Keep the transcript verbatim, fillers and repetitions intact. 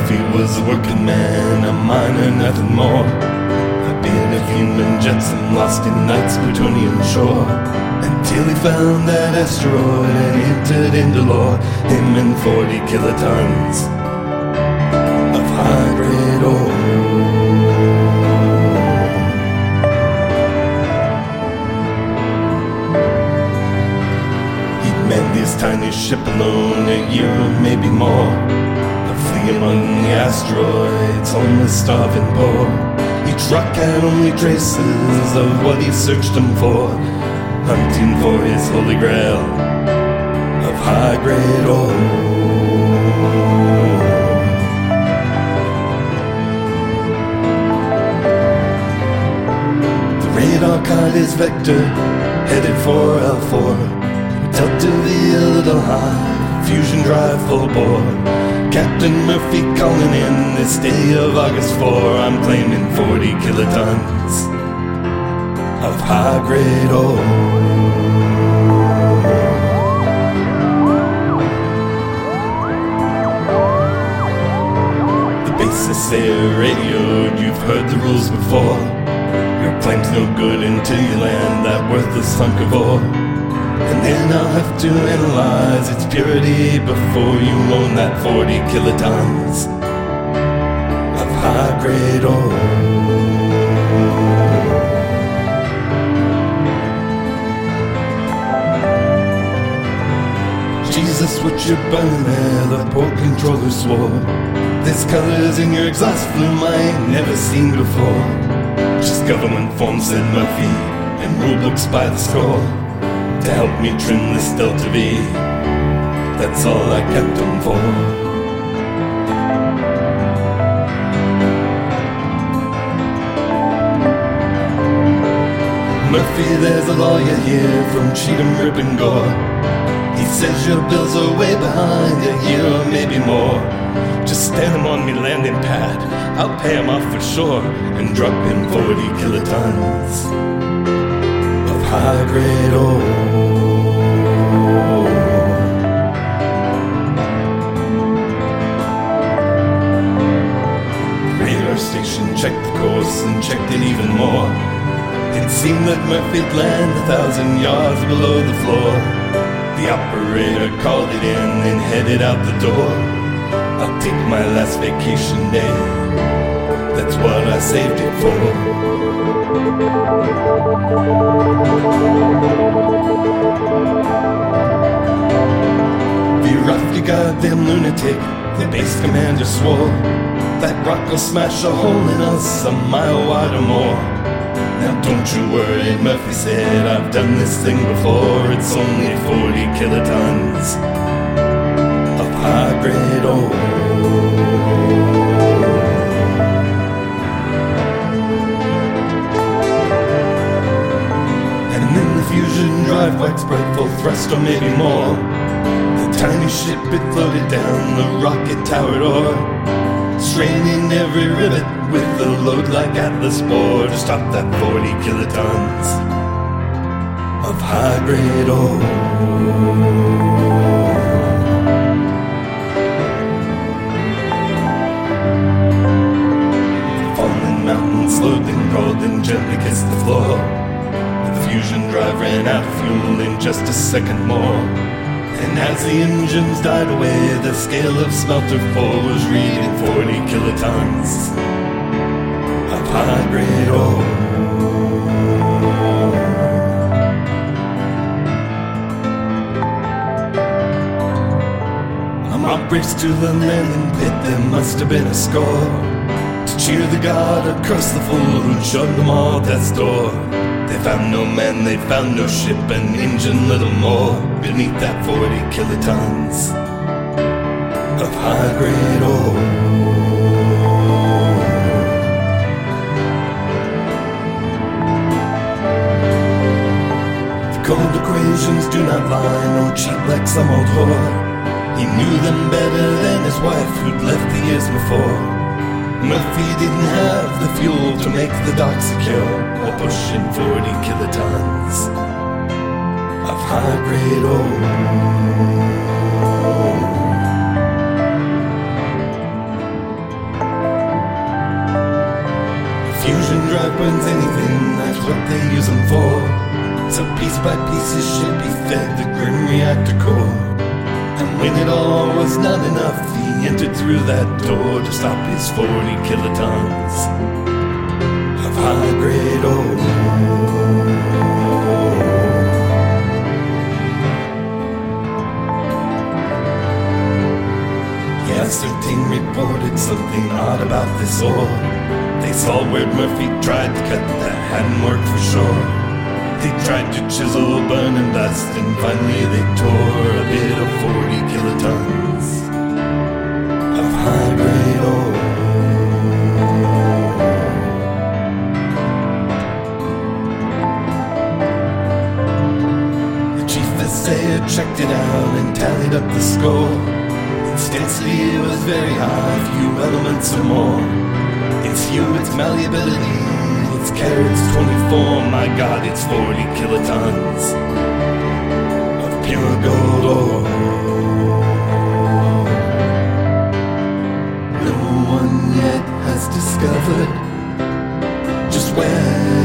Murphy was a working man, a miner, nothing more. A bit of human jetsam lost in night's Plutonian shore, until he found that asteroid and entered into lore. Him and forty kilotons of high-grade ore. He'd manned his tiny ship alone a year or maybe more, a flea among the asteroids, homeless, starving, poor. Each rock had only traces of what he searched him for, hunting for his holy grail of high-grade ore. The radar caught his vector, headed for L four. Deltaville to high, fusion drive full bore. Captain Murphy calling in this day of August fourth. I'm claiming forty kilotons of high-grade ore. The bases they're radioed, you've heard the rules before. Your claim's no good until you land that worthless hunk of ore. And then I'll have to analyze its purity before you own that forty kilotons of high-grade ore. Jesus, what you're burning there, the poor controller swore. There's colors in your exhaust plume I ain't never seen before. Just government forms, said Murphy, and rulebooks by the score, to help me trim this Delta V. That's all I kept them for. Murphy, there's a lawyer here from Cheatham, Rip and Gore. He says your bills are way behind, a year or maybe more. Just stand him on me landing pad, I'll pay him off for sure, and drop in forty kilotons of high-grade ore. Radar station checked the course and checked it even more. It seemed that Murphy'd land a thousand yards below the floor. The operator called it in and headed out the door. I'll take my last vacation day, that's what I saved it for. Be rough, you goddamn lunatic, the base commander swore. That rock will smash a hole in us a mile wide or more. Now don't you worry, Murphy said, I've done this thing before. It's only forty kilotons of high-grade ore. And then the fusion drive wax bright full thrust or maybe more. The tiny ship, it floated down the rocket towered o'er, straining every rivet with the load like Atlas bore, to stop that forty kilotons of high-grade ore. The falling mountain slowed and crawled and gently kissed the floor. The fusion drive ran out of fuel in just a second more. And as the engines died away, the scale of smelter four was reading forty kilotons of high-grade ore. A mob raced to the landing pit, there must have been a score, to cheer the god or curse the fool who'd shown them all death's door. They found no man, they found no ship, an engine little more, beneath that forty kilotons of high-grade ore. The cold equations do not lie, no cheat like some old whore. He knew them better than his wife who'd left the years before. Murphy didn't have the fuel to make the dock secure, while pushing forty kilotons of high-grade ore. Marine Drive burns anything, that's what they use them for. So piece by piece his ship he fed the grim reactor core. And when it all was not enough, he entered through that door to stop his forty kilotons of high-grade ore. Thirteen reported something odd about this ore. They saw where Murphy tried to cut that hadn't worked for sure. They tried to chisel, burn and dust, and finally they tore a bit of forty kilotons of high-grade ore. The chief assayer checked it out and tallied up the score. Its density was very high, few elements or more. Its hue, its malleability, its carats twenty-four. My God, it's forty kilotons of pure gold ore. No one yet has discovered just where